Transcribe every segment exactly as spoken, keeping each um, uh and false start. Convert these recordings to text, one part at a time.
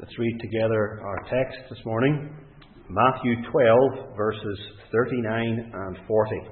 Let's read together our text this morning, Matthew twelve, verses thirty-nine and forty.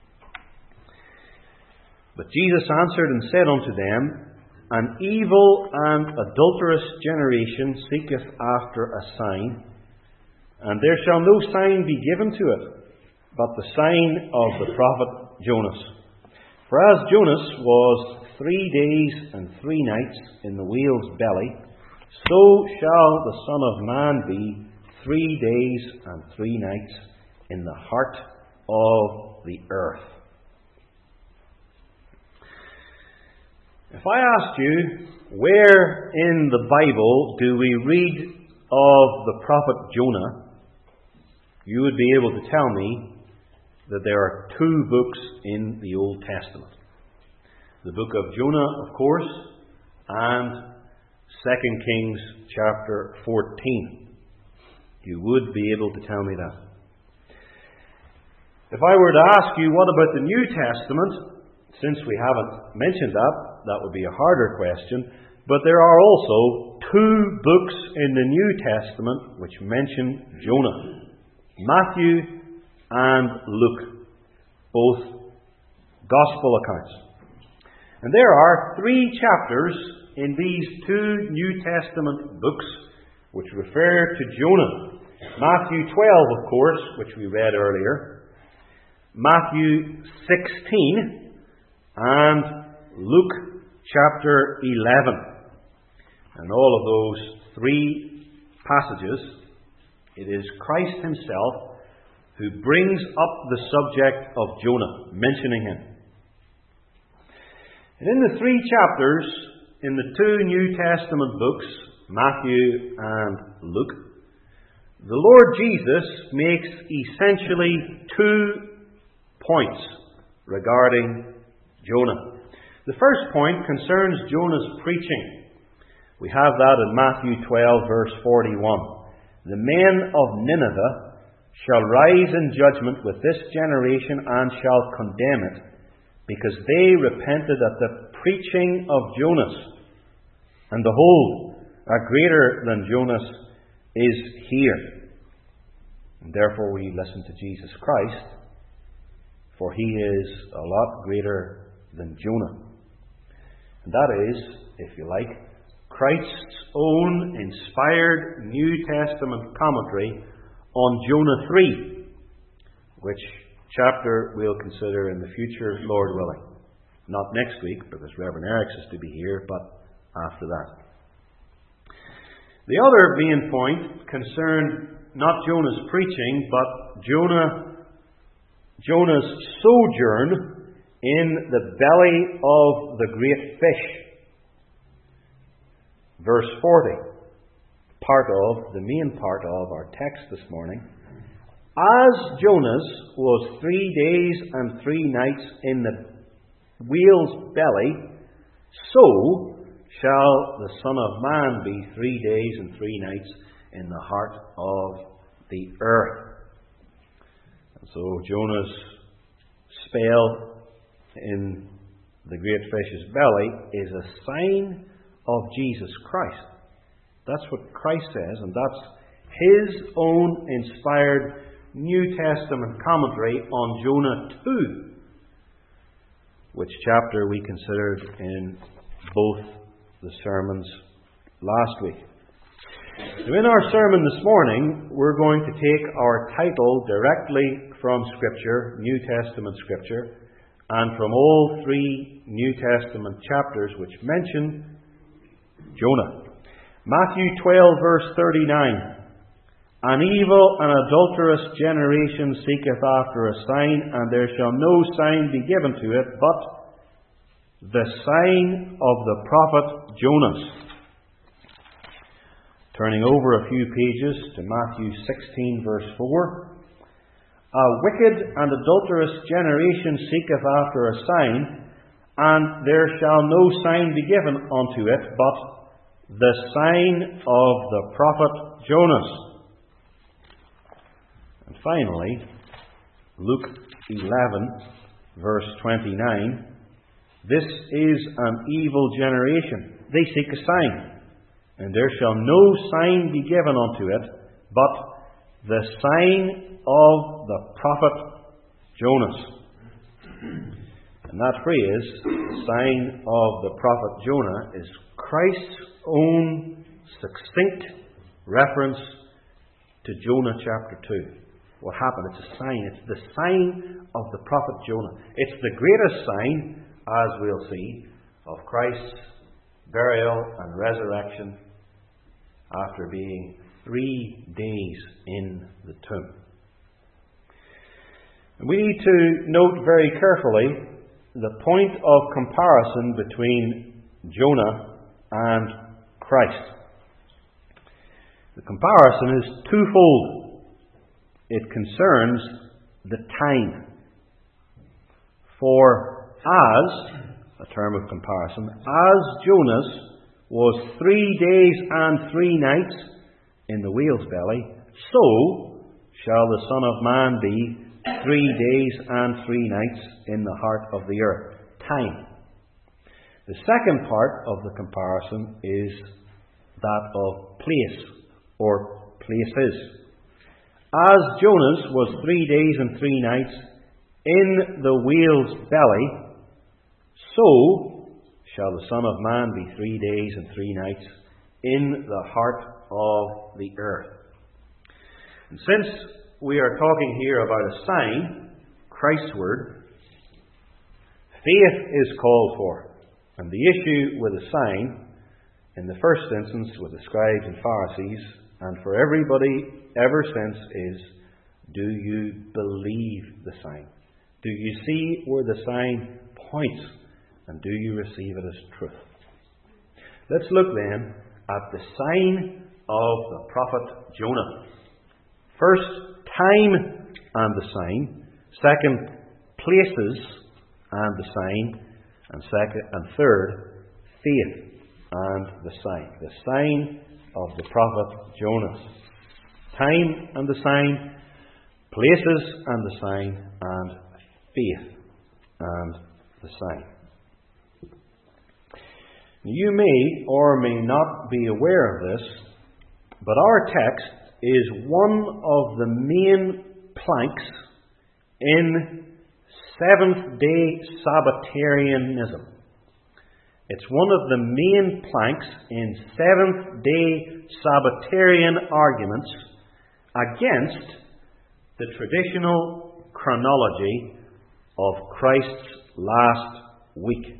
But Jesus answered and said unto them, An evil and adulterous generation seeketh after a sign, and there shall no sign be given to it, but the sign of the prophet Jonas. For as Jonas was three days and three nights in the whale's belly, so shall the Son of Man be three days and three nights in the heart of the earth. If I asked you, where in the Bible do we read of the prophet Jonah, you would be able to tell me that there are two books in the Old Testament. The book of Jonah, of course, and Second Kings chapter fourteen. You would be able to tell me that. If I were to ask you, what about the New Testament? Since we haven't mentioned that, that would be a harder question. But there are also two books in the New Testament which mention Jonah. Matthew and Luke. Both Gospel accounts. And there are three chapters in these two New Testament books which refer to Jonah. Matthew twelve, of course, which we read earlier. Matthew sixteen and Luke chapter eleven. And all of those three passages, it is Christ himself who brings up the subject of Jonah, mentioning him. And in the three chapters in the two New Testament books, Matthew and Luke, the Lord Jesus makes essentially two points regarding Jonah. The first point concerns Jonah's preaching. We have that in Matthew twelve, verse forty-one. The men of Nineveh shall rise in judgment with this generation and shall condemn it, because they repented at the preaching of Jonas. And behold, a greater than Jonas is here. And therefore we listen to Jesus Christ, for he is a lot greater than Jonah. And that is, if you like, Christ's own inspired New Testament commentary on Jonah three, which chapter we'll consider in the future, Lord willing. Not next week, because Reverend Eriks is to be here, but after that. The other main point concerned not Jonah's preaching, but Jonah, Jonah's sojourn in the belly of the great fish. Verse forty, part of, the main part of our text this morning. As Jonas was three days and three nights in the whale's belly, so shall the Son of Man be three days and three nights in the heart of the earth. And so Jonah's spell in the great fish's belly is a sign of Jesus Christ. That's what Christ says, and that's his own inspired New Testament commentary on Jonah two, which chapter we considered in both the sermons last week. So in our sermon this morning, we're going to take our title directly from Scripture, New Testament Scripture, and from all three New Testament chapters which mention Jonah. Matthew twelve, verse thirty-nine. An evil and adulterous generation seeketh after a sign, and there shall no sign be given to it, but the sign of the prophet Jonas. Turning over a few pages to Matthew sixteen, verse four. A wicked and adulterous generation seeketh after a sign, and there shall no sign be given unto it, but the sign of the prophet Jonas. And finally, Luke eleven, verse twenty-nine. This is an evil generation. They seek a sign. and there shall no sign be given unto it, but the sign of the prophet Jonas. And that phrase, the sign of the prophet Jonah, is Christ's own succinct reference to Jonah chapter two. What happened? It's a sign. It's the sign of the prophet Jonah. It's the greatest sign, as we'll see, of Christ's burial and resurrection after being three days in the tomb. And we need to note very carefully the point of comparison between Jonah and Christ. The comparison is twofold. It concerns the time. For as, a term of comparison, as Jonas was three days and three nights in the whale's belly, so shall the Son of Man be three days and three nights in the heart of the earth. Time. The second part of the comparison is that of place, or places. As Jonas was three days and three nights in the whale's belly, so shall the Son of Man be three days and three nights in the heart of the earth. And since we are talking here about a sign, Christ's word, faith is called for. And the issue with a sign, in the first instance with the scribes and Pharisees, and for everybody ever since, is, do you believe the sign? Do you see where the sign points? And do you receive it as truth? Let's look then at the sign of the prophet Jonah. First, time and the sign. Second, places and the sign. And second and third, faith and the sign. The sign of the prophet Jonas. Time and the sign, places and the sign, and faith and the sign. You may or may not be aware of this, but our text is one of the main planks in Seventh-day Sabbatarianism. It's one of the main planks in Seventh-day Sabbatarian arguments against the traditional chronology of Christ's last week.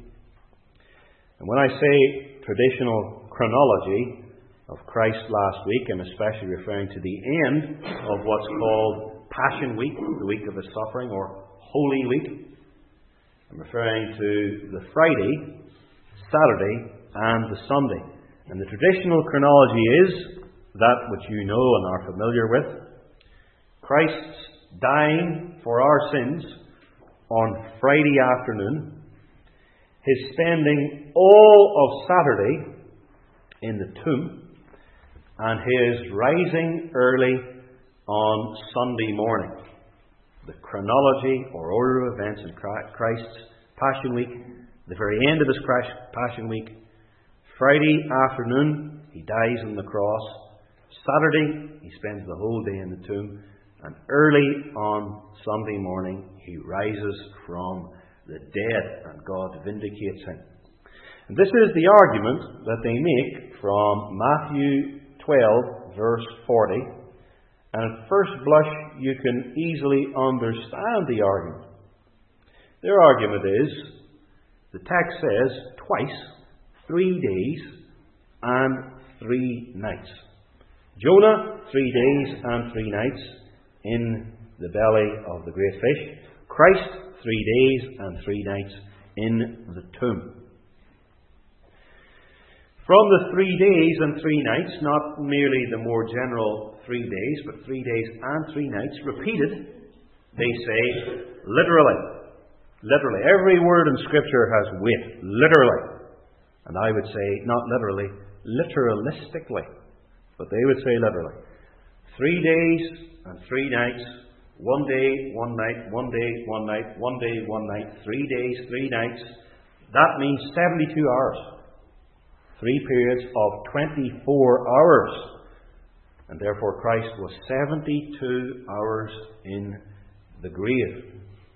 And when I say traditional chronology of Christ's last week, I'm especially referring to the end of what's called Passion Week, the week of his suffering, or Holy Week. I'm referring to the Friday, Saturday, and the Sunday. And the traditional chronology is that which you know and are familiar with. Christ's dying for our sins on Friday afternoon, his spending all of Saturday in the tomb, and his rising early on Sunday morning. The chronology or order of events in Christ's Passion Week, the very end of his Passion Week. Friday afternoon, he dies on the cross. Saturday, he spends the whole day in the tomb. And early on Sunday morning, he rises from the dead, and God vindicates him. And this is the argument that they make from Matthew twelve, verse forty. And at first blush, you can easily understand the argument. Their argument is, the text says twice, three days and three nights. Jonah, three days and three nights in the belly of the great fish. Christ, three days and three nights in the tomb. From the three days and three nights, not merely the more general three days, but three days and three nights, repeated, they say, literally. Literally. Every word in Scripture has weight. Literally. And I would say, not literally, literalistically. But they would say literally. Three days and three nights. One day, one night, one day, one night, one day, one night. Three days, three nights. That means seventy-two hours. Three periods of twenty-four hours. And therefore Christ was seventy-two hours in the grave.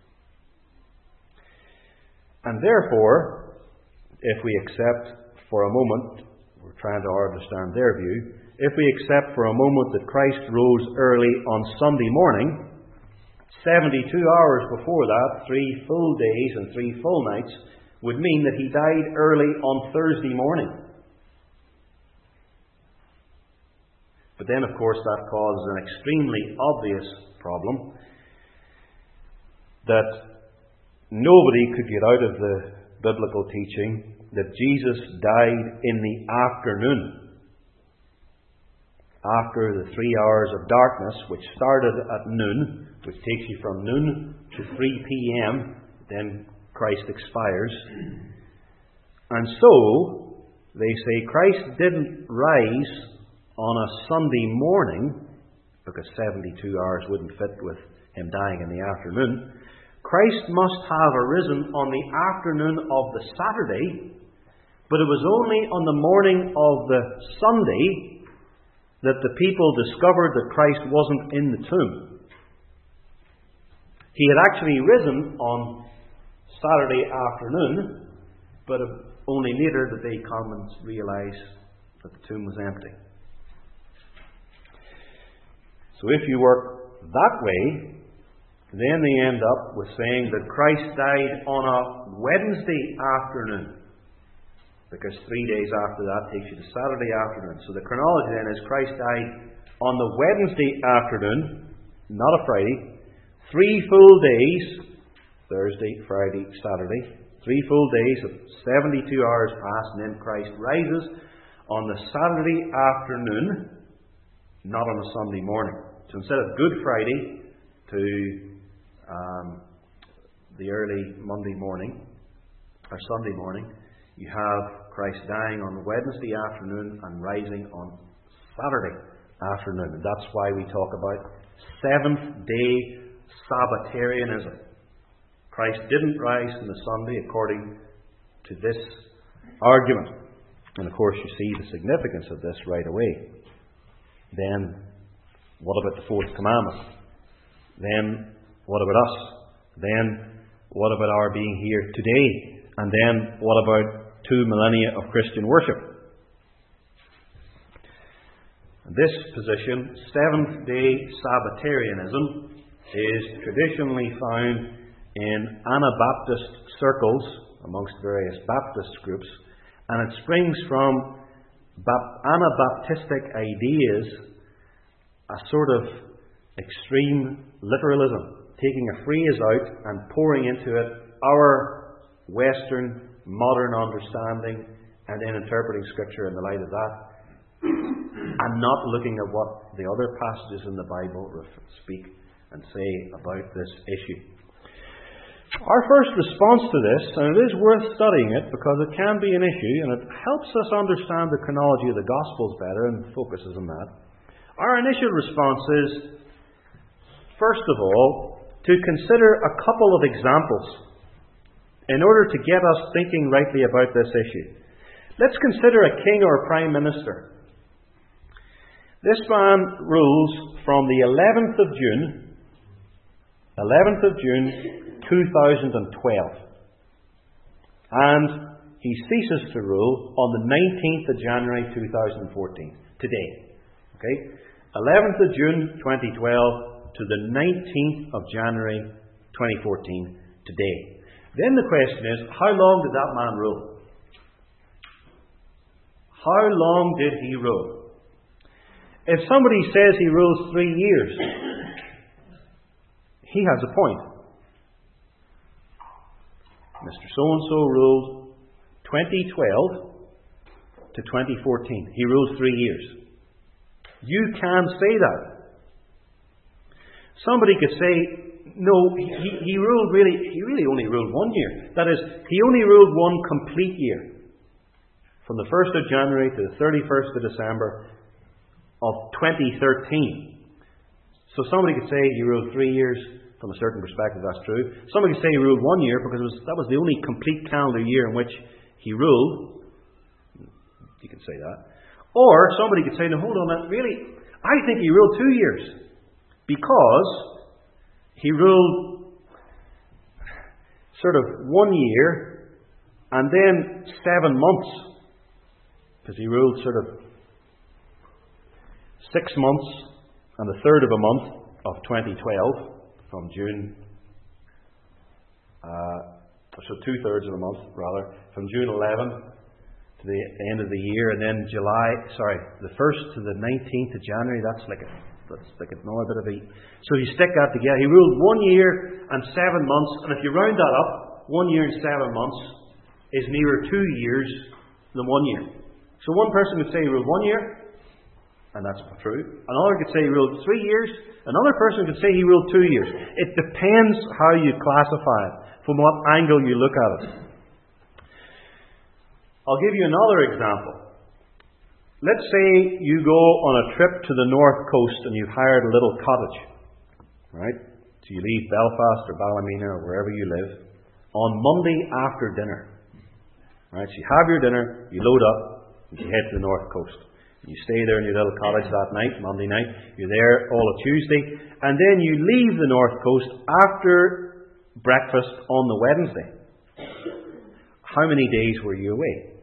And therefore, if we accept for a moment, we're trying to understand their view, if we accept for a moment that Christ rose early on Sunday morning, seventy-two hours before that, three full days and three full nights, would mean that he died early on Thursday morning. But then, of course, that causes an extremely obvious problem that nobody could get out of the biblical teaching that Jesus died in the afternoon, after the three hours of darkness, which started at noon, which takes you from noon to three p.m., then Christ expires. And so, they say Christ didn't rise on a Sunday morning, because seventy-two hours wouldn't fit with him dying in the afternoon. Christ must have arisen on the afternoon of the Saturday, but it was only on the morning of the Sunday that the people discovered that Christ wasn't in the tomb. He had actually risen on Saturday afternoon, but only later did they come and realize that the tomb was empty. So if you work that way, then they end up with saying that Christ died on a Wednesday afternoon, because three days after that takes you to Saturday afternoon. So the chronology then is Christ died on the Wednesday afternoon, not a Friday, three full days, Thursday, Friday, Saturday, three full days of seventy-two hours pass, and then Christ rises on the Saturday afternoon, not on a Sunday morning. So instead of Good Friday to um, the early Monday morning, or Sunday morning, you have Christ dying on Wednesday afternoon and rising on Saturday afternoon. And that's why we talk about seventh-day Sabbatarianism. Christ didn't rise on the Sunday according to this argument. And of course you see the significance of this right away. Then, what about the fourth commandment? Then, what about us? Then, what about our being here today? And then, what about two millennia of Christian worship? This position, seventh-day Sabbatarianism, is traditionally found in Anabaptist circles, amongst various Baptist groups, and it springs from Anabaptistic ideas, a sort of extreme literalism, taking a phrase out and pouring into it our Western modern understanding, and then interpreting Scripture in the light of that, and not looking at what the other passages in the Bible speak and say about this issue. Our first response to this, and it is worth studying it because it can be an issue and it helps us understand the chronology of the Gospels better and focuses on that. Our initial response is, first of all, to consider a couple of examples in order to get us thinking rightly about this issue. Let's consider a king or a prime minister. This man rules from the eleventh of June, eleventh of June, two thousand twelve. And he ceases to rule on the nineteenth of January two thousand fourteen, today. Okay? eleventh of June twenty twelve to the nineteenth of January twenty fourteen, today. Then the question is, how long did that man rule? How long did he rule? If somebody says he rules three years, he has a point. Mister So-and-so ruled twenty twelve to twenty fourteen. He ruled three years. You can say that. Somebody could say, no, he, he ruled really, he really only ruled one year. That is, he only ruled one complete year. From the first of January to the thirty-first of December of twenty thirteen. So somebody could say he ruled three years. From a certain perspective, that's true. Somebody could say he ruled one year because it was, that was the only complete calendar year in which he ruled. could say that. Or somebody could say, no, hold on, really, I think he ruled two years. Because he ruled sort of one year and then seven months. Because he ruled sort of six months and a third of a month of twenty twelve, from June, uh, so two thirds of a month rather, from June eleventh to the end of the year, and then July, sorry, the first to the nineteenth of January. That's like a, that's like another bit of a. So you stick that together. He ruled one year and seven months, and if you round that up, one year and seven months is nearer two years than one year. So one person would say he ruled one year, and that's true. Another could say he ruled three years. Another person could say he ruled two years. It depends how you classify it, from what angle you look at it. I'll give you another example. Let's say you go on a trip to the north coast and you've hired a little cottage. Right? So you leave Belfast or Ballymena or wherever you live on Monday after dinner. Right? So you have your dinner, you load up, and you head to the north coast. You stay there in your little cottage that night, Monday night. You're there all of Tuesday. And then you leave the north coast after breakfast on the Wednesday. How many days were you away?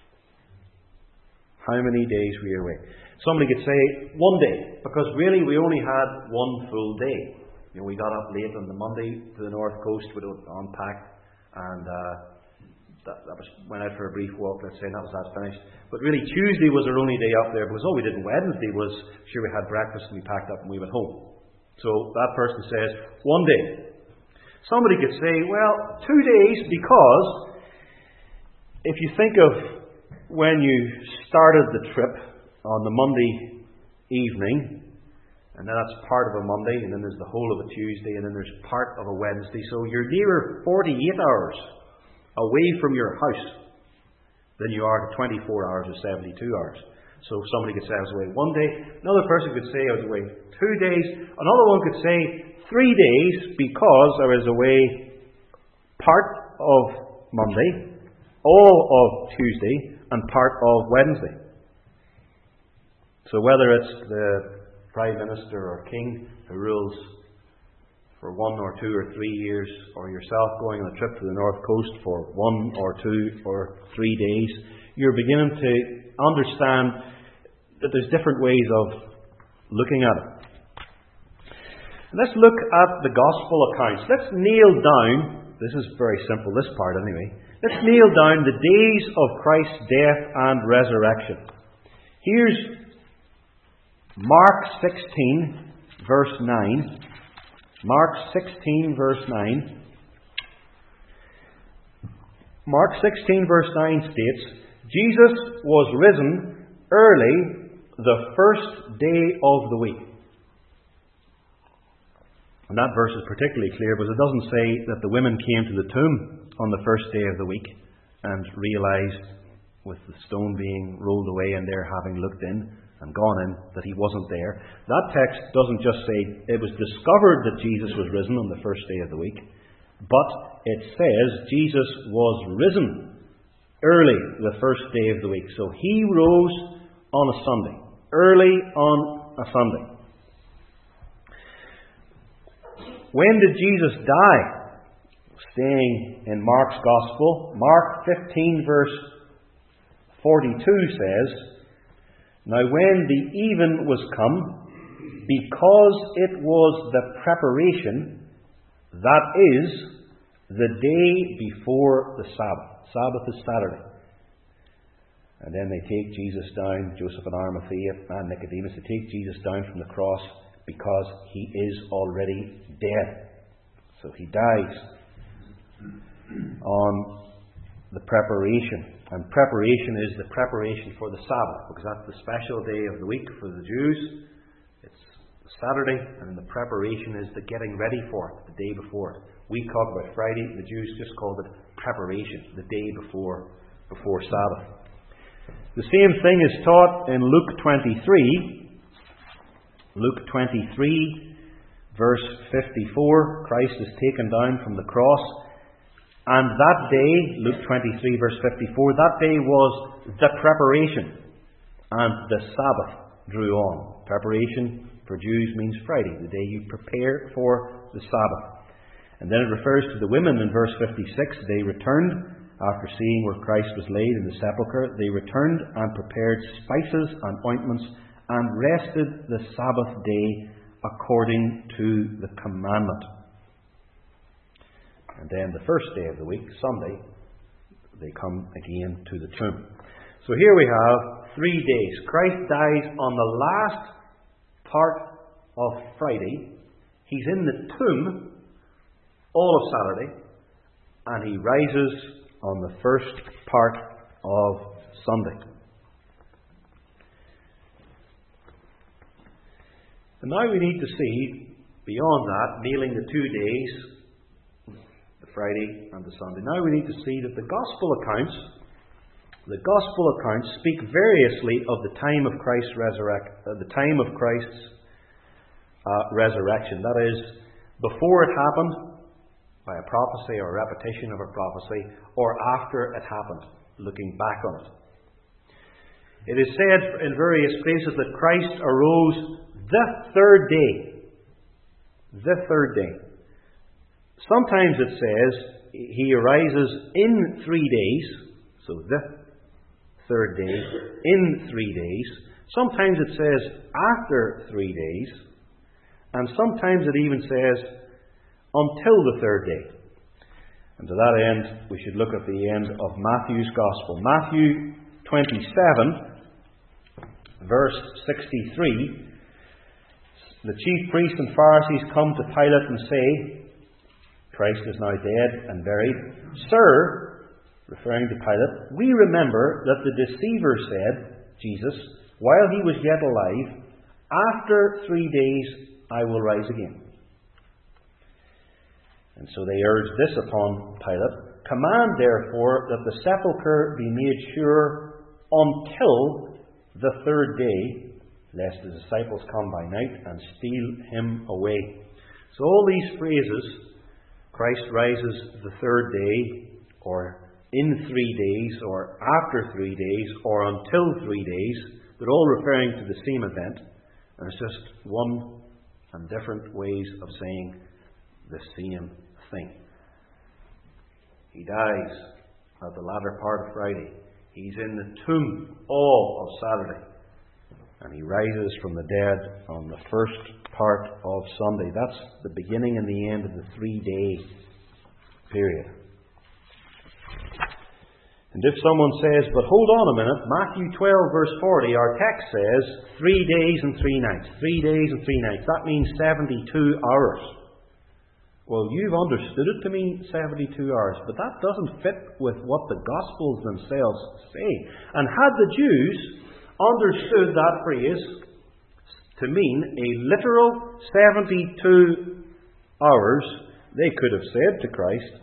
How many days were you away? Somebody could say one day, because really we only had one full day. You know, we got up late on the Monday to the north coast, we unpacked, and uh, that, that was went out for a brief walk. Let's say and that was that finished. But really, Tuesday was our only day up there, because all we did on Wednesday was sure we had breakfast and we packed up and we went home. So that person says one day. Somebody could say, well, two days, because if you think of when you started the trip on the Monday evening, and then that's part of a Monday, and then there's the whole of a Tuesday, and then there's part of a Wednesday, so you're nearer forty-eight hours away from your house than you are to twenty-four hours or seventy-two hours. So somebody could say I was away one day, another person could say I was away two days, another one could say three days because I was away part of Monday, all of Tuesday, and part of Wednesday. So whether it's the Prime Minister or King who rules for one or two or three years, or yourself going on a trip to the North Coast for one or two or three days, you're beginning to understand that there's different ways of looking at it. Let's look at the Gospel accounts. Let's nail down, this is very simple, this part anyway, let's nail down the days of Christ's death and resurrection. Here's Mark sixteen, verse nine. Mark sixteen, verse nine. Mark sixteen, verse nine states, Jesus was risen early the first day of the week. And that verse is particularly clear because it doesn't say that the women came to the tomb on the first day of the week and realized, with the stone being rolled away and there having looked in and gone in, that he wasn't there. That text doesn't just say it was discovered that Jesus was risen on the first day of the week, but it says Jesus was risen early the first day of the week. So he rose on a Sunday, early on a Sunday. When did Jesus die? Staying in Mark's Gospel, Mark fifteen, verse forty-two says, Now when the even was come, because it was the preparation, that is, the day before the Sabbath. Sabbath is Saturday. And then they take Jesus down, Joseph and Arimathea and Nicodemus, they take Jesus down from the cross because he is already dead. So he dies on the preparation. And preparation is the preparation for the Sabbath, because that's the special day of the week for the Jews. It's Saturday, and the preparation is the getting ready for it, the day before it. We talk about Friday, the Jews just called it preparation, the day before before Sabbath. The same thing is taught in Luke twenty-three. Luke twenty-three, verse fifty-four. Christ is taken down from the cross. And that day, Luke twenty-three, verse fifty-four, that day was the preparation. and the Sabbath drew on. Preparation for Jews means Friday, the day you prepare for the Sabbath. And then it refers to the women in verse fifty-six. They returned after seeing where Christ was laid in the sepulchre. They returned and prepared spices and ointments and rested the Sabbath day according to the commandment. And then the first day of the week, Sunday, they come again to the tomb. So here we have three days. Christ dies on the last part of Friday. He's in the tomb all of Saturday, and he rises on the first part of Sunday. And now we need to see, beyond that, kneeling the two days, the Friday and the Sunday, now we need to see that the Gospel accounts, the Gospel accounts speak variously of the time of Christ's resurrect, uh, the time of Christ's uh, resurrection. That is, before it happened, by a prophecy or a repetition of a prophecy, or after it happened, looking back on it. It is said in various places that Christ arose the third day. The third day. Sometimes it says he arises in three days, so the third day, in three days. Sometimes it says after three days, and sometimes it even says until the third day. And to that end, we should look at the end of Matthew's Gospel. Matthew twenty-seven, verse sixty-three. The chief priests and Pharisees come to Pilate and say, Christ is now dead and buried. Sir, referring to Pilate, we remember that the deceiver said, Jesus, while he was yet alive, after three days I will rise again. And so they urge this upon Pilate. Command, therefore, that the sepulchre be made sure until the third day, lest the disciples come by night and steal him away. So all these phrases, Christ rises the third day, or in three days, or after three days, or until three days, they're all referring to the same event. And it's just one and different ways of saying the same thing. He dies at the latter part of Friday. He's in the tomb all of Saturday. And he rises from the dead on the first part of Sunday. That's the beginning and the end of the three-day period. And if someone says, but hold on a minute, Matthew twelve verse forty, our text says three days and three nights. Three days and three nights. That means seventy-two hours. Well, you've understood it to mean seventy-two hours, but that doesn't fit with what the Gospels themselves say. And had the Jews understood that phrase to mean a literal seventy-two hours, they could have said to Christ,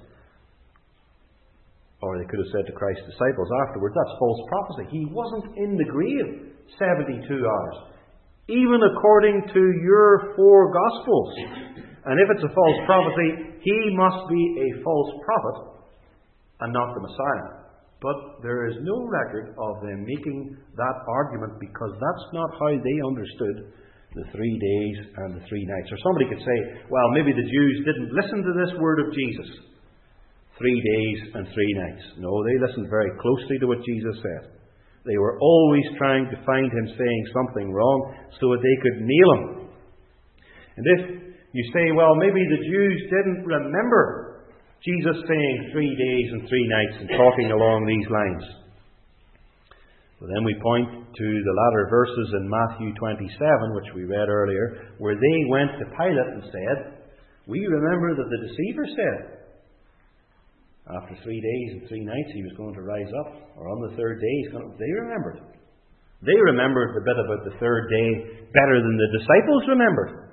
or they could have said to Christ's disciples afterwards, that's false prophecy. He wasn't in the grave seventy-two hours, even according to your four Gospels. And if it's a false prophecy, he must be a false prophet and not the Messiah. But there is no record of them making that argument, because that's not how they understood the three days and the three nights. Or somebody could say, well, maybe the Jews didn't listen to this word of Jesus. Three days and three nights. No, they listened very closely to what Jesus said. They were always trying to find him saying something wrong so that they could nail him. And if you say, well, maybe the Jews didn't remember Jesus saying three days and three nights and talking along these lines. Well, then we point to the latter verses in Matthew twenty-seven, which we read earlier, where they went to Pilate and said, we remember that the deceiver said, after three days and three nights he was going to rise up, or on the third day he's going to... They remembered. They remembered the bit about the third day better than the disciples remembered.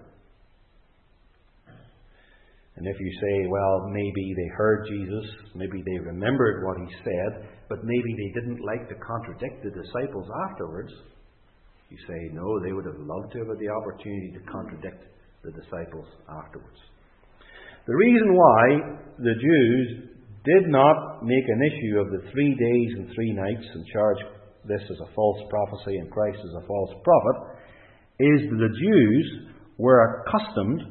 And if you say, well, maybe they heard Jesus, maybe they remembered what he said, but maybe they didn't like to contradict the disciples afterwards, you say, no, they would have loved to have had the opportunity to contradict the disciples afterwards. The reason why the Jews did not make an issue of the three days and three nights and charge this as a false prophecy and Christ as a false prophet, is that the Jews were accustomed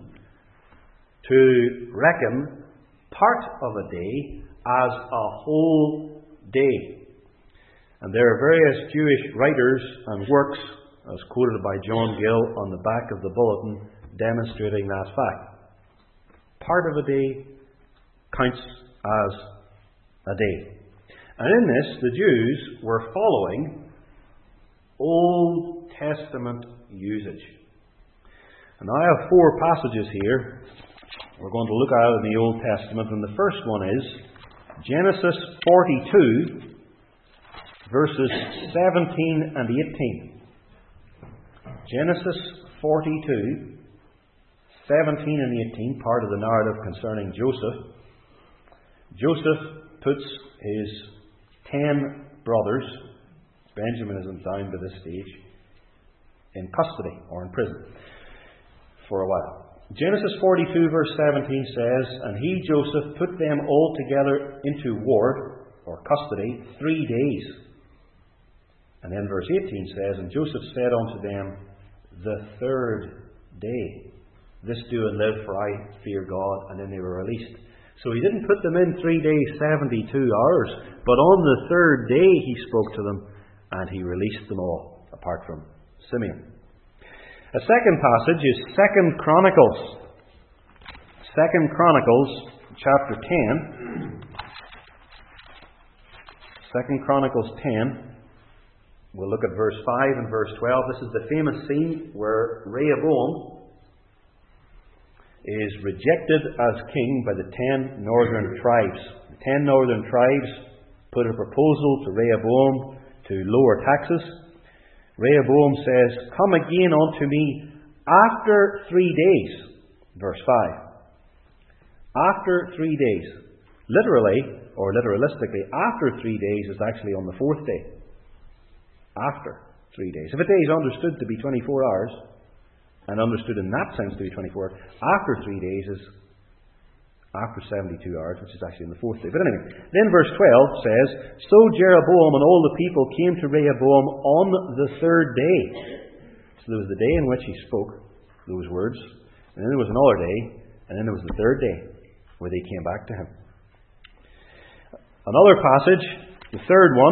to reckon part of a day as a whole day. And there are various Jewish writers and works, as quoted by John Gill on the back of the bulletin, demonstrating that fact. Part of a day counts as a day. And in this, the Jews were following Old Testament usage. And I have four passages here we're going to look at in the Old Testament, and the first one is Genesis forty-two, verses seventeen and eighteen. Genesis forty-two, seventeen and eighteen, part of the narrative concerning Joseph. Joseph puts his ten brothers, Benjamin isn't down by this stage, in custody or in prison for a while. Genesis forty-two verse seventeen says, "And he, Joseph, put them all together into ward, or custody, three days." And then verse eighteen says, "And Joseph said unto them, the third day, this do and live, for I fear God." And then they were released. So he didn't put them in three days, seventy-two hours, but on the third day he spoke to them, and he released them all, apart from Simeon. A second passage is Second Chronicles. Second Chronicles, chapter ten. Second Chronicles ten. We'll look at verse five and verse twelve. This is the famous scene where Rehoboam is rejected as king by the ten northern tribes. The ten northern tribes put a proposal to Rehoboam to lower taxes. Rehoboam says, "Come again unto me after three days." Verse five. After three days. Literally, or literalistically, after three days is actually on the fourth day. After three days. If a day is understood to be twenty-four hours, and understood in that sense to be twenty-four, after three days is after seventy-two hours, which is actually in the fourth day. But anyway, then verse twelve says, "So Jeroboam and all the people came to Rehoboam on the third day." So there was the day in which he spoke those words, and then there was another day, and then there was the third day where they came back to him. Another passage, the third one,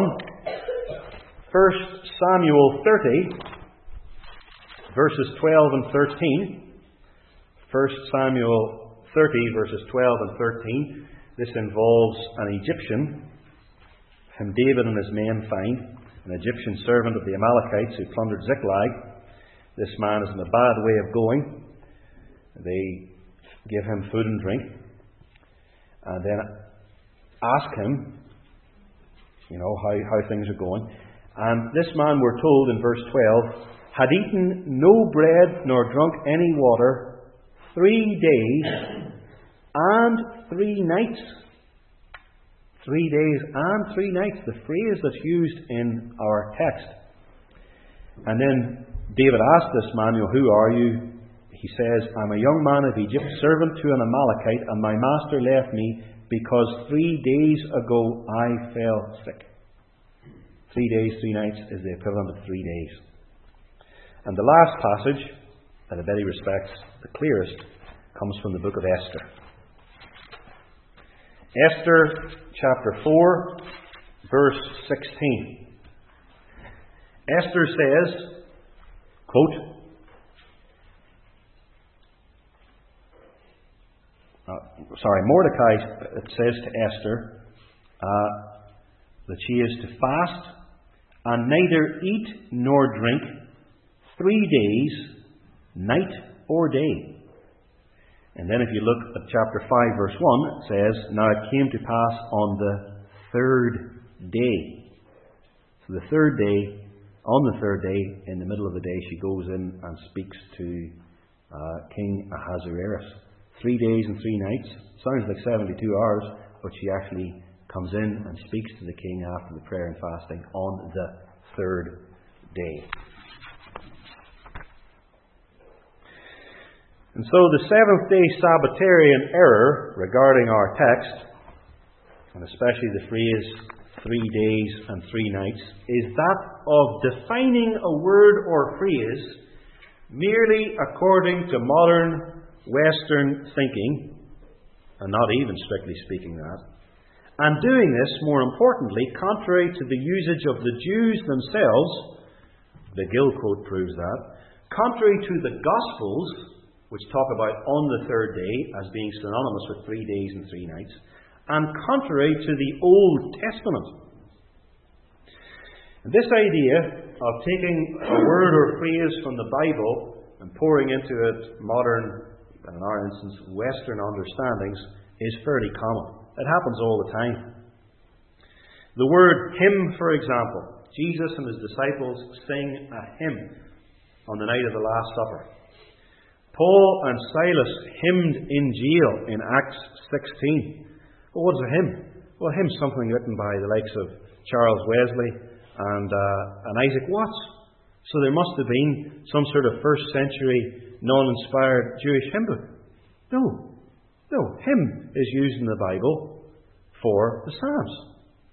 First Samuel thirty, verses twelve and thirteen. First Samuel thirty, verses twelve and thirteen. This involves an Egyptian, whom David and his men find, an Egyptian servant of the Amalekites who plundered Ziklag. This man is in a bad way of going. They give him food and drink, and then ask him, you know, how, how things are going. And this man, we're told in verse twelve, had eaten no bread nor drunk any water three days and three nights. Three days and three nights, the phrase that's used in our text. And then David asked this man, you know, "Who are you?" He says, "I'm a young man of Egypt, servant to an Amalekite, and my master left me because three days ago I fell sick." Three days, three nights is the equivalent of three days. And the last passage, that in many respects the clearest, comes from the book of Esther. Esther chapter four, verse sixteen. Esther says, quote, uh, sorry, Mordecai it says to Esther uh, that she is to fast and neither eat nor drink three days, night or day. And then if you look at chapter five, verse one, it says, "Now it came to pass on the third day." So the third day, on the third day, in the middle of the day, she goes in and speaks to uh, King Ahasuerus. Three days and three nights. Sounds like seventy-two hours, but she actually comes in and speaks to the king after the prayer and fasting on the third day. And so the seventh-day Sabbatarian error regarding our text, and especially the phrase three days and three nights is that of defining a word or phrase merely according to modern Western thinking, and not even strictly speaking that, and doing this, more importantly, contrary to the usage of the Jews themselves. The Gill quote proves that. Contrary to the Gospels, which talk about on the third day as being synonymous with three days and three nights, and contrary to the Old Testament. This idea of taking a word or phrase from the Bible and pouring into it modern, and in our instance, Western understandings is fairly common. It happens all the time. The word hymn, for example. Jesus and his disciples sing a hymn on the night of the Last Supper. Paul and Silas hymned in jail in Acts sixteen. Well, what is a hymn? Well, a hymn is something written by the likes of Charles Wesley and, uh, and Isaac Watts. So there must have been some sort of first century non-inspired Jewish hymn book. No. No. Hymn is used in the Bible for the Psalms.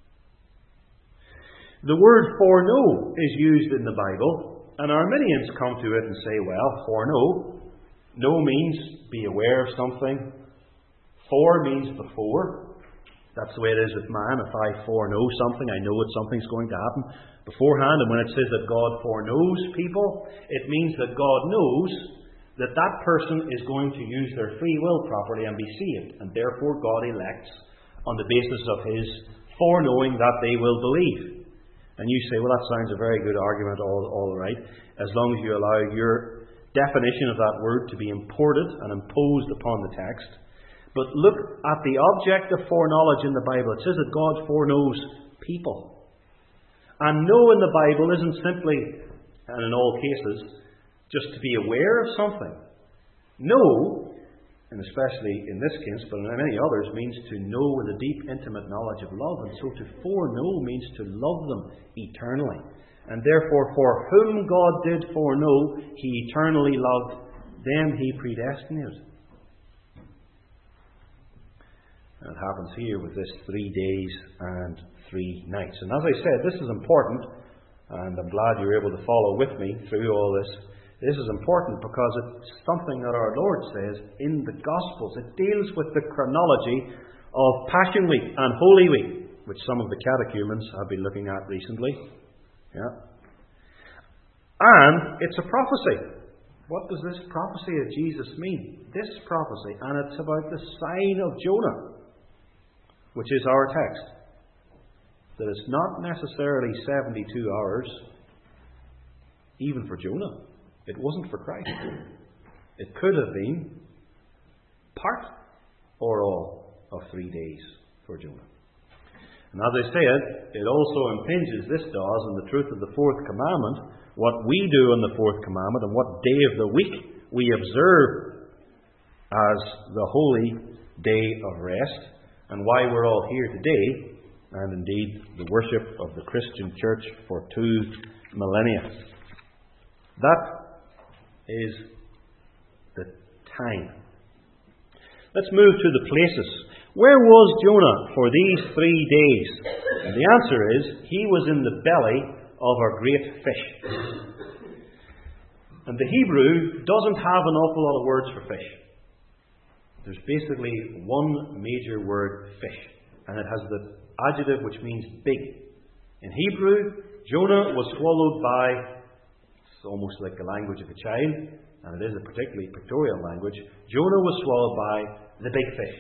The word foreknow is used in the Bible, and Arminians come to it and say, well, foreknow. Know means be aware of something. Fore means before. That's the way it is with man. If I foreknow something, I know that something's going to happen beforehand. And when it says that God foreknows people, it means that God knows that that person is going to use their free will properly and be saved. And therefore God elects on the basis of his foreknowing that they will believe. And you say, well, that sounds a very good argument, all, all right, as long as you allow your definition of that word to be imported and imposed upon the text. But look at the object of foreknowledge in the Bible. It says that God foreknows people. And know in the Bible isn't simply, and in all cases, just to be aware of something. Know, and especially in this case, but in many others, means to know with a deep, intimate knowledge of love. And so to foreknow means to love them eternally. And therefore, for whom God did foreknow, he eternally loved, them he predestinated. And it happens here with this three days and three nights. And as I said, this is important, and I'm glad you're able to follow with me through all this. This is important because it's something that our Lord says in the Gospels. It deals with the chronology of Passion Week and Holy Week, which some of the catechumens have been looking at recently. Yeah. And it's a prophecy. What does this prophecy of Jesus mean? This prophecy, and it's about the sign of Jonah, which is our text. That it's not necessarily seventy-two hours, even for Jonah. It wasn't for Christ. It could have been part or all of three days for Jonah. And as I said, it also impinges, this does, on the truth of the fourth commandment, what we do on the fourth commandment, and what day of the week we observe as the holy day of rest, and why we're all here today, and indeed the worship of the Christian church for two millennia. That is the time. Let's move to the places. Where was Jonah for these three days? And the answer is, he was in the belly of a great fish. And the Hebrew doesn't have an awful lot of words for fish. There's basically one major word, fish. And it has the adjective which means big. In Hebrew, Jonah was swallowed by, it's almost like the language of a child, and it is a particularly pictorial language. Jonah was swallowed by the big fish.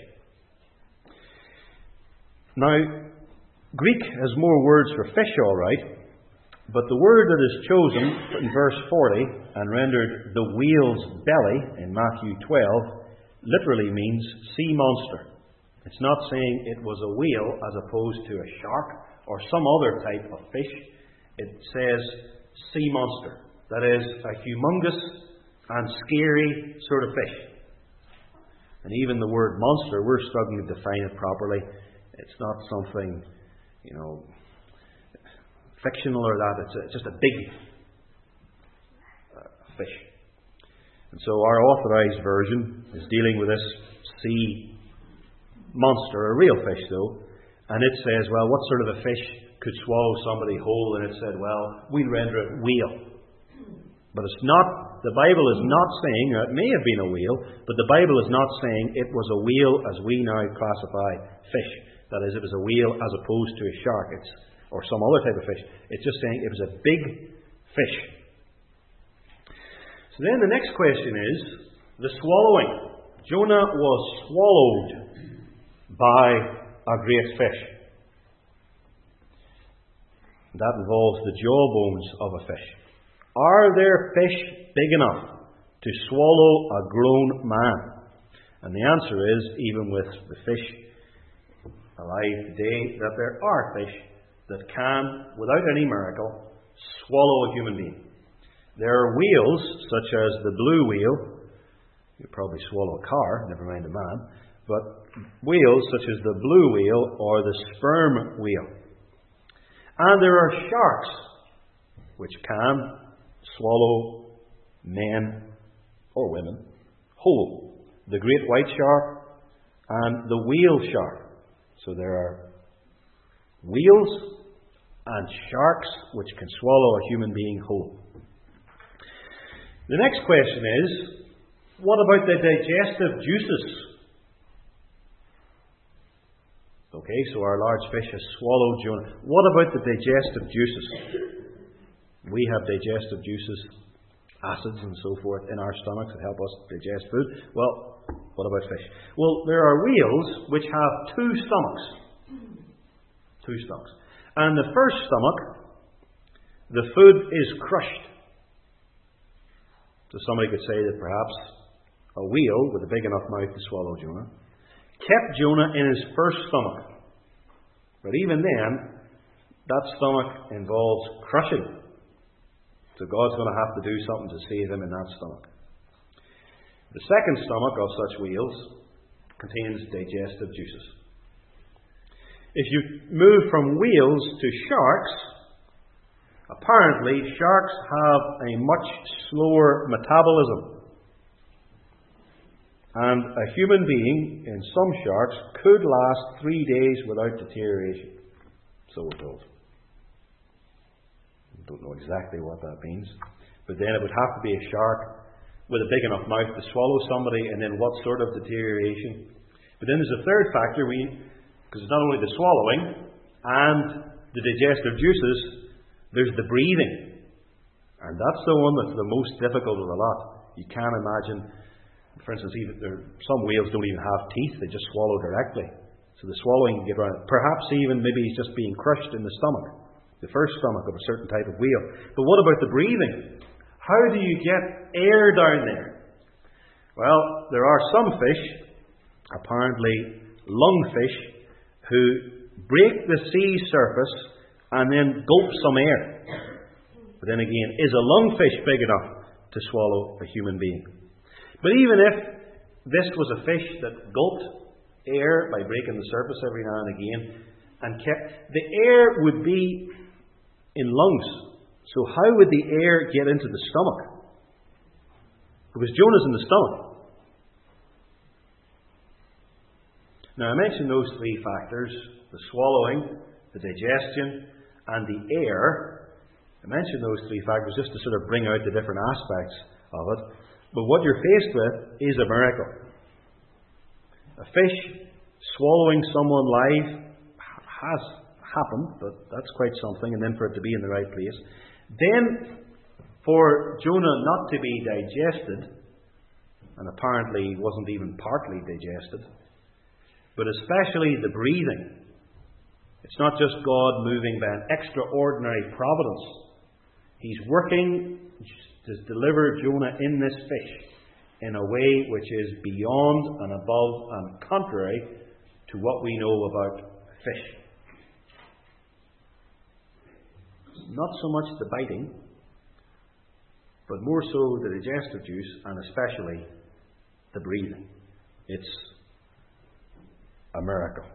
Now, Greek has more words for fish, all right, but the word that is chosen in verse forty and rendered the whale's belly in Matthew twelve literally means sea monster. It's not saying it was a whale as opposed to a shark or some other type of fish. It says sea monster. That is a humongous and scary sort of fish. And even the word monster, we're struggling to define it properly. It's not something, you know, fictional or that. It's, a, it's just a big uh, fish. And so our authorized version is dealing with this sea monster, a real fish though, And it says, well, what sort of a fish could swallow somebody whole? And it said, well, we'll render it whale. But it's not, the Bible is not saying, it may have been a whale, but the Bible is not saying it was a whale as we now classify fish. That is, it was a whale as opposed to a shark, it's, or some other type of fish. It's just saying it was a big fish. So then the next question is the swallowing. Jonah was swallowed by a great fish. That involves the jawbones of a fish. Are there fish big enough to swallow a grown man? And the answer is, even with the fish alive today, that there are fish that can, without any miracle, swallow a human being. There are whales, such as the blue whale. You probably swallow a car, never mind a man. But whales such as the blue whale or the sperm whale. And there are sharks which can swallow men or women whole. The great white shark and the whale shark. So there are whales and sharks which can swallow a human being whole. The next question is, what about the digestive juices? Okay, so our large fish has swallowed Jonah. What about the digestive juices? We have digestive juices, acids and so forth in our stomachs that help us digest food. Well, what about fish? Well, there are whales which have two stomachs. Two stomachs. And the first stomach, the food is crushed. So somebody could say that perhaps a whale with a big enough mouth to swallow Jonah kept Jonah in his first stomach. But even then, that stomach involves crushing. So God's going to have to do something to save him in that stomach. The second stomach of such whales contains digestive juices. If you move from whales to sharks, apparently sharks have a much slower metabolism. And a human being in some sharks could last three days without deterioration. So we're told. Don't know exactly what that means. But then it would have to be a shark with a big enough mouth to swallow somebody, and then what sort of deterioration? But then there's a third factor, because it's not only the swallowing and the digestive juices, there's the breathing. And that's the one that's the most difficult of the lot. You can't imagine. For instance, even there, some whales don't even have teeth, they just swallow directly. So the swallowing can get around. Perhaps even maybe he's just being crushed in the stomach, the first stomach of a certain type of whale. But what about the breathing? How do you get air down there? Well, there are some fish, apparently lungfish, who break the sea surface and then gulp some air. But then again, is a lungfish big enough to swallow a human being? But even if this was a fish that gulped air by breaking the surface every now and again, and kept, the air would be in lungs. So how would the air get into the stomach? Because Jonah's in the stomach. Now I mentioned those three factors, the swallowing, the digestion, and the air. I mentioned those three factors just to sort of bring out the different aspects of it. But what you're faced with is a miracle. A fish swallowing someone live has happened, but that's quite something, and then for it to be in the right place. Then, for Jonah not to be digested, and apparently wasn't even partly digested, but especially the breathing. It's not just God moving by an extraordinary providence. He's working to deliver Jonah in this fish in a way which is beyond and above and contrary to what we know about fish. Not so much the biting, but more so the digestive juice and especially the breathing. It's a miracle.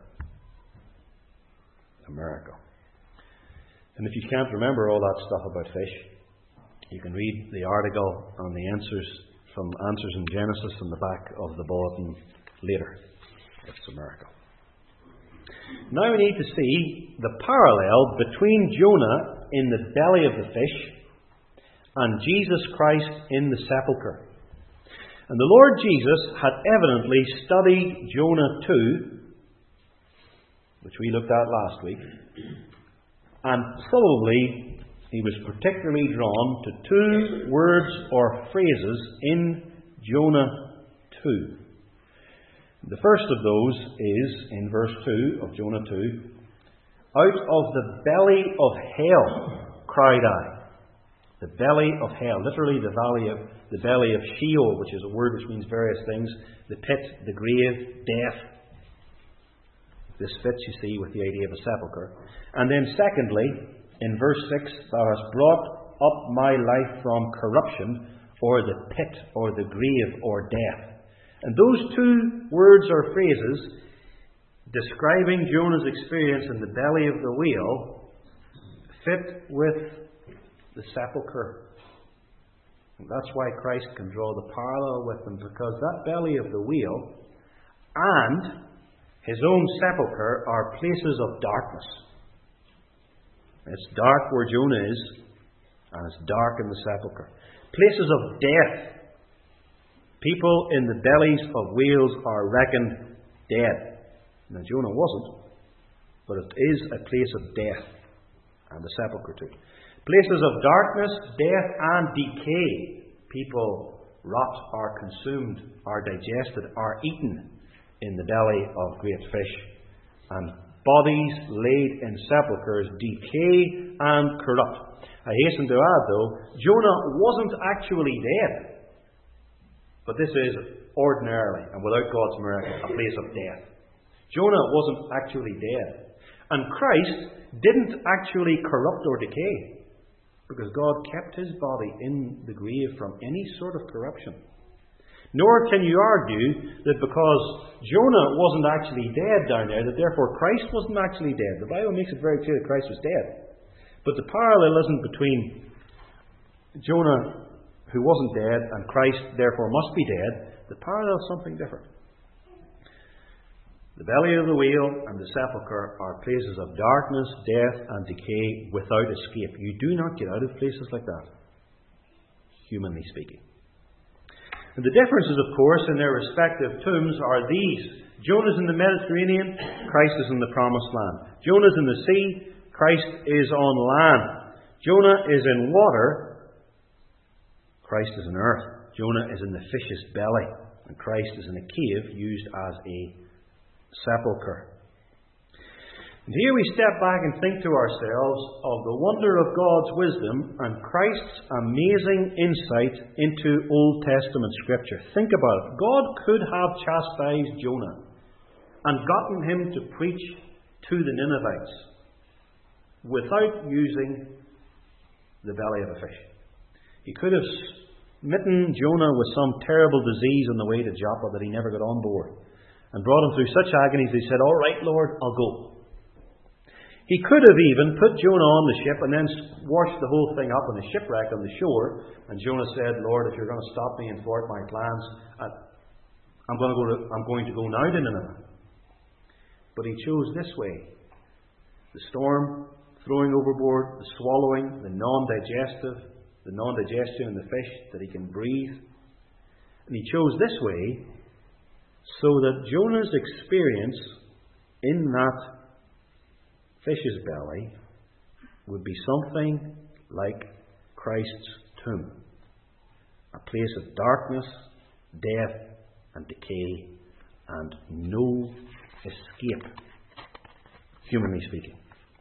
A miracle. And if you can't remember all that stuff about fish, you can read the article on the answers from Answers in Genesis in the back of the bulletin later. It's a miracle. Now we need to see the parallel between Jonah in the belly of the fish and Jesus Christ in the sepulchre. And the Lord Jesus had evidently studied Jonah two, which we looked at last week, and probably he was particularly drawn to two words or phrases in Jonah two. The first of those is in verse two of Jonah two. Out of the belly of hell cried I. The belly of hell, literally the valley of the belly of Sheol, which is a word which means various things. The pit, the grave, death. This fits, you see, with the idea of a sepulchre. And then secondly, in verse six, thou hast brought up my life from corruption, or the pit, or the grave, or death. And those two words or phrases describing Jonah's experience in the belly of the whale fit with the sepulchre. And that's why Christ can draw the parallel with them, because that belly of the whale and his own sepulchre are places of darkness. It's dark where Jonah is, and it's dark in the sepulchre. Places of death. People in the bellies of whales are reckoned dead. Now Jonah wasn't, but it is a place of death, and the sepulchre too. Places of darkness, death, and decay. People rot, are consumed, are digested, are eaten in the belly of great fish. And bodies laid in sepulchres decay and corrupt. I hasten to add, though, Jonah wasn't actually dead. But this is ordinarily, and without God's miracle, a place of death. Jonah wasn't actually dead. And Christ didn't actually corrupt or decay, because God kept his body in the grave from any sort of corruption. Nor can you argue that because Jonah wasn't actually dead down there, that therefore Christ wasn't actually dead. The Bible makes it very clear that Christ was dead. But the parallelism between Jonah, who wasn't dead, and Christ therefore must be dead, the parallel is something different. The belly of the whale and the sepulchre are places of darkness, death, and decay without escape. You do not get out of places like that, humanly speaking. And the differences, of course, in their respective tombs are these. Jonah's in the Mediterranean, Christ is in the Promised Land. Jonah's in the sea, Christ is on land. Jonah is in water, Christ is in earth. Jonah is in the fish's belly, and Christ is in a cave used as a sepulchre. And here we step back and think to ourselves of the wonder of God's wisdom and Christ's amazing insight into Old Testament Scripture. Think about it. God could have chastised Jonah and gotten him to preach to the Ninevites without using the belly of a fish. He could have smitten Jonah with some terrible disease on the way to Joppa that he never got on board, and brought him through such agonies that he said, "All right, Lord, I'll go." He could have even put Jonah on the ship and then washed the whole thing up in a shipwreck on the shore, and Jonah said, "Lord, if you're going to stop me and thwart my plans, I'm going to go to, I'm going to go now to Nineveh." But he chose this way. The storm, throwing overboard, the swallowing, the non-digestive, the non-digestion in the fish that he can breathe. And he chose this way so that Jonah's experience in that fish's belly would be something like Christ's tomb. A place of darkness, death, and decay, and no escape, humanly speaking.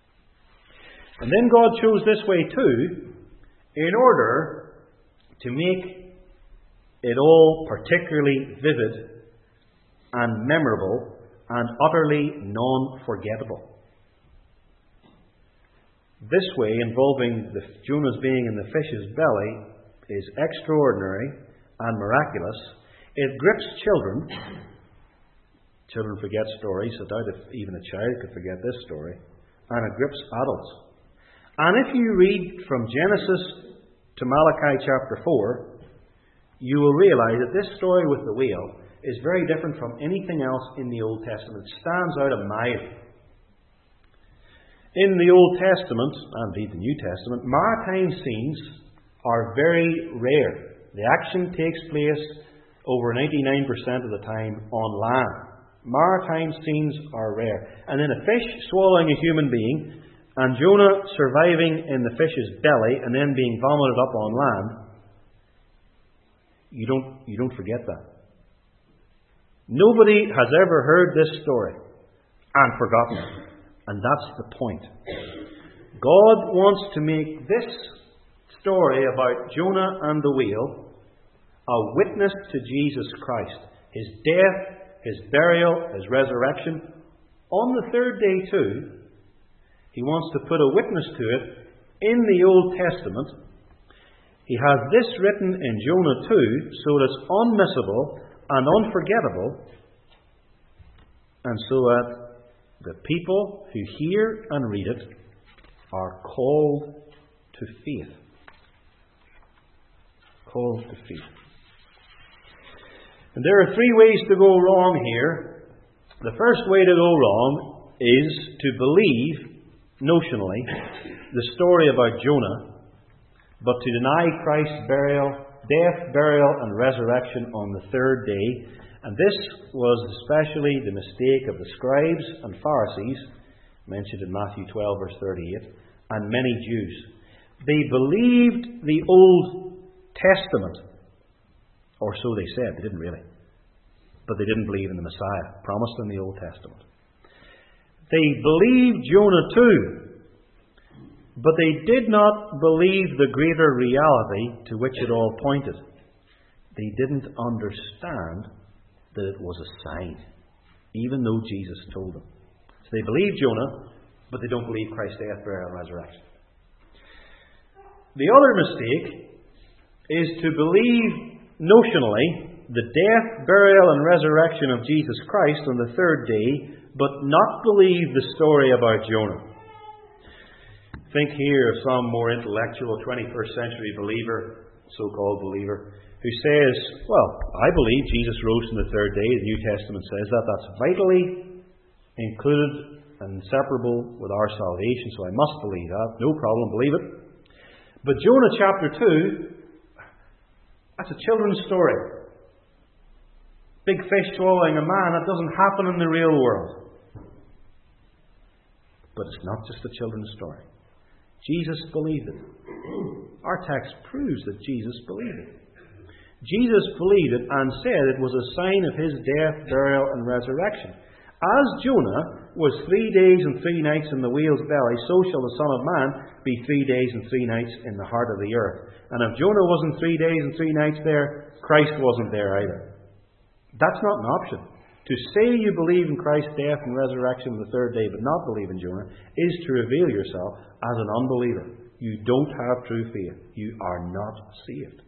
And then God chose this way too, in order to make it all particularly vivid and memorable and utterly non-forgettable. This way, involving the, Jonah's being in the fish's belly, is extraordinary and miraculous. It grips children. Children forget stories. I doubt if even a child could forget this story. And it grips adults. And if you read from Genesis to Malachi chapter four, you will realize that this story with the whale is very different from anything else in the Old Testament. It stands out a mile In the Old Testament, and indeed the New Testament, maritime scenes are very rare. The action takes place over ninety-nine percent of the time on land. Maritime scenes are rare. And then a fish swallowing a human being, and Jonah surviving in the fish's belly and then being vomited up on land, you don't, you don't forget that. Nobody has ever heard this story and forgotten it. And that's the point. God wants to make this story about Jonah and the whale a witness to Jesus Christ. His death, His burial, His resurrection. On the third day too, He wants to put a witness to it in the Old Testament. He has this written in Jonah two, so that it's unmissable and unforgettable, and so that the people who hear and read it are called to faith. Called to faith. And there are three ways to go wrong here. The first way to go wrong is to believe, notionally, the story about Jonah, but to deny Christ's burial, death, burial, and resurrection on the third day. And this was especially the mistake of the scribes and Pharisees, mentioned in Matthew twelve, verse thirty-eight, and many Jews. They believed the Old Testament, or so they said. They didn't really. But they didn't believe in the Messiah promised in the Old Testament. They believed Jonah too, but they did not believe the greater reality to which it all pointed. They didn't understand that it was a sign, even though Jesus told them. So they believe Jonah, but they don't believe Christ's death, burial, and resurrection. The other mistake is to believe notionally the death, burial, and resurrection of Jesus Christ on the third day, but not believe the story about Jonah. Think here of some more intellectual twenty-first century believer, so-called believer, who says, well, I believe Jesus rose on the third day. The New Testament says that. That's vitally included and inseparable with our salvation, so I must believe that. No problem, believe it. But Jonah chapter two, that's a children's story. Big fish swallowing a man, that doesn't happen in the real world. But it's not just a children's story. Jesus believed it. Our text proves that Jesus believed it. Jesus believed it and said it was a sign of His death, burial, and resurrection. As Jonah was three days and three nights in the whale's belly, so shall the Son of Man be three days and three nights in the heart of the earth. And if Jonah wasn't three days and three nights there, Christ wasn't there either. That's not an option. To say you believe in Christ's death and resurrection on the third day, but not believe in Jonah, is to reveal yourself as an unbeliever. You don't have true faith. You are not saved.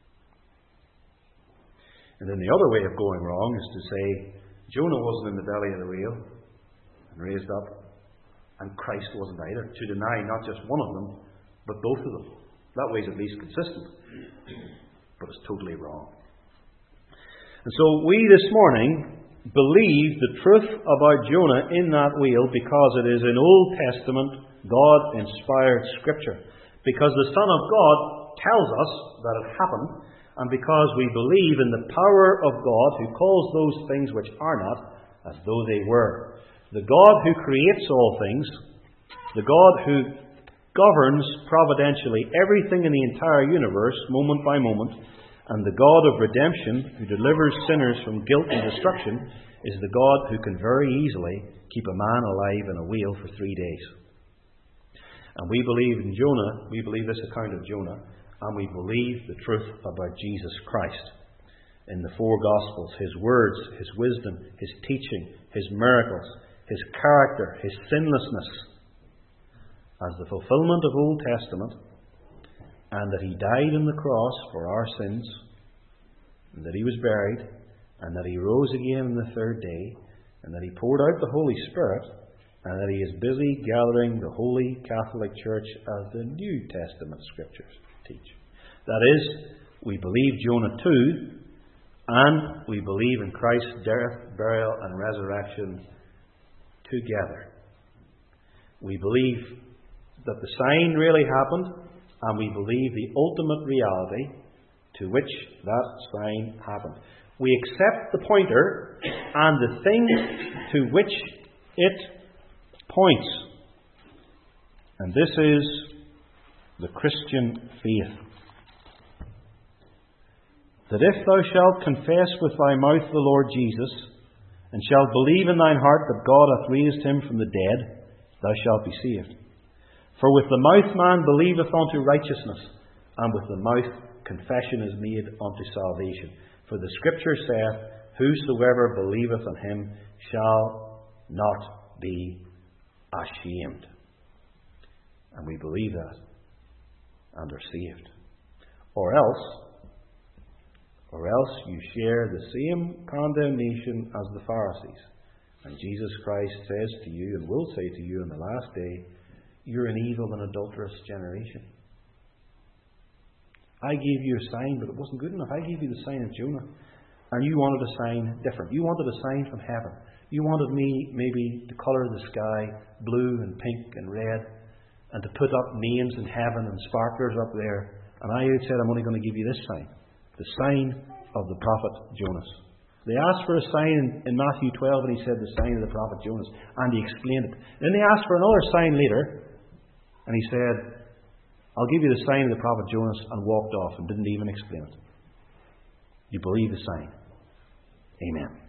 And then the other way of going wrong is to say Jonah wasn't in the belly of the whale and raised up, and Christ wasn't either. To deny not just one of them, but both of them. That way is at least consistent, but it's totally wrong. And so we this morning believe the truth about Jonah in that whale because it is an Old Testament, God-inspired Scripture. Because the Son of God tells us that it happened, and because we believe in the power of God who calls those things which are not as though they were. The God who creates all things, the God who governs providentially everything in the entire universe, moment by moment, and the God of redemption who delivers sinners from guilt and destruction, is the God who can very easily keep a man alive in a whale for three days. And we believe in Jonah, we believe this account of Jonah, and we believe the truth about Jesus Christ in the four Gospels, His words, His wisdom, His teaching, His miracles, His character, His sinlessness, as the fulfillment of Old Testament, and that He died on the cross for our sins, and that He was buried, and that He rose again on the third day, and that He poured out the Holy Spirit, and that He is busy gathering the Holy Catholic Church as the New Testament Scriptures teach. That is, we believe Jonah two, and we believe in Christ's death, burial, and resurrection together. We believe that the sign really happened, and we believe the ultimate reality to which that sign happened. We accept the pointer and the thing to which it points. And this is the Christian faith. That if thou shalt confess with thy mouth the Lord Jesus, and shalt believe in thine heart that God hath raised him from the dead, thou shalt be saved. For with the mouth man believeth unto righteousness, and with the mouth confession is made unto salvation. For the Scripture saith, whosoever believeth on him shall not be ashamed. And we believe that, and are saved. Or else, or else you share the same condemnation as the Pharisees. And Jesus Christ says to you, and will say to you in the last day, you're an evil and adulterous generation. I gave you a sign, but it wasn't good enough. I gave you the sign of Jonah, and you wanted a sign different. You wanted a sign from heaven. You wanted me maybe to colour the sky blue and pink and red, and to put up names in heaven and sparklers up there. And I said, I'm only going to give you this sign, the sign of the prophet Jonas. They asked for a sign in, in Matthew twelve, and he said the sign of the prophet Jonas, and he explained it. Then they asked for another sign later, and he said, I'll give you the sign of the prophet Jonas, and walked off and didn't even explain it. You believe the sign. Amen.